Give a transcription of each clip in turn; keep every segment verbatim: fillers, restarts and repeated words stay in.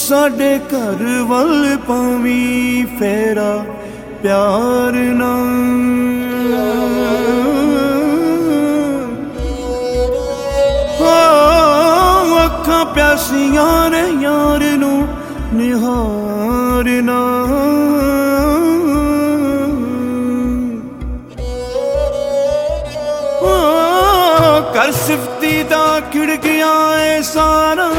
साडे घर वल पावी फेरा प्यार ना अखां प्यासियां ने यार नू निहारना कर सिफती दा खिड़ गया है सारा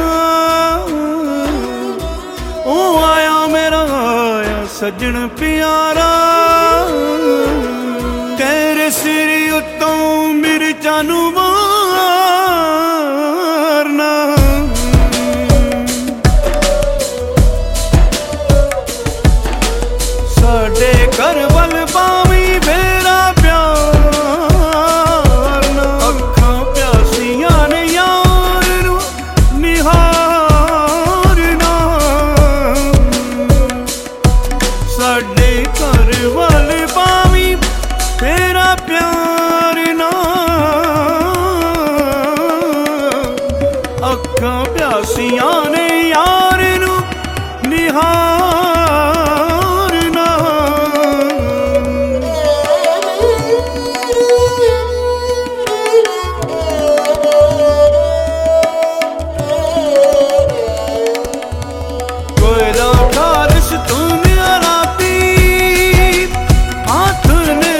ओ आया मेरा आया सजन प्यारा तेरे सिर उत्तों मिर्चा नू मारना साडे घर वल पावी फेरा प्यार ना अखां प्यासियां ने यार नू निहारना साडे घर वल पावी फेरा प्यार ना अखां प्यासियां ने यार नू निहारना कोयला खारिश तूने आलाती हाथ ने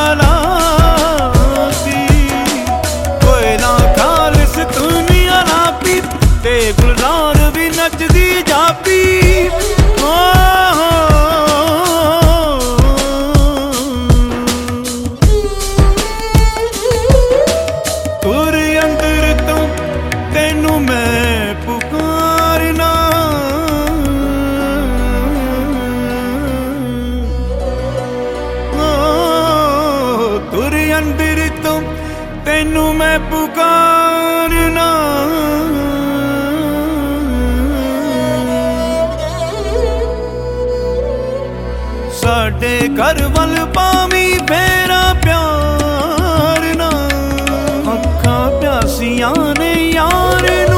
आलाती कोयला खारिश तूने आलाती ते गुलजार भी नचदी जापी तुर अंदर तो तेनू मैं पुकारना तुर अंदर तो तेनू मैं पुकारना साडे घर वल पावी फेरा प्यार ना अखां प्यासियां ने यार नू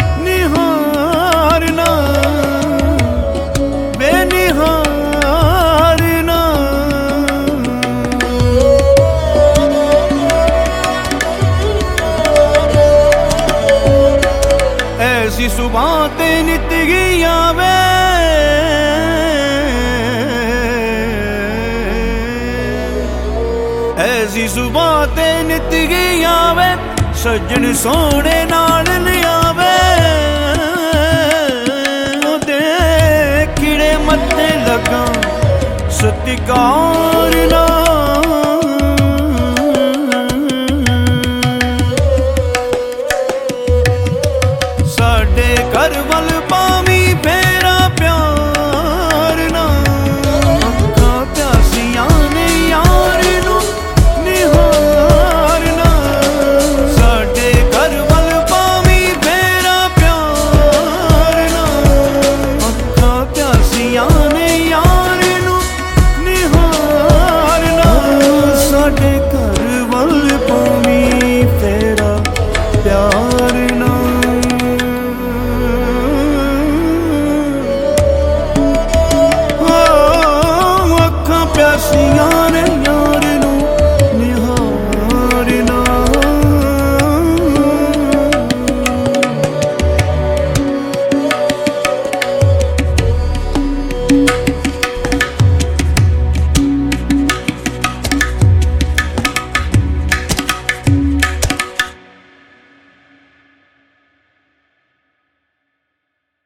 निहारना बेनिहारना ऐसी सुबह ते नित गई आवे ऐसी सुबह ते नित गई आवे सज्जन सोने नाल लियावे ओदे खिड़े मत्थे लगा सत्कार ना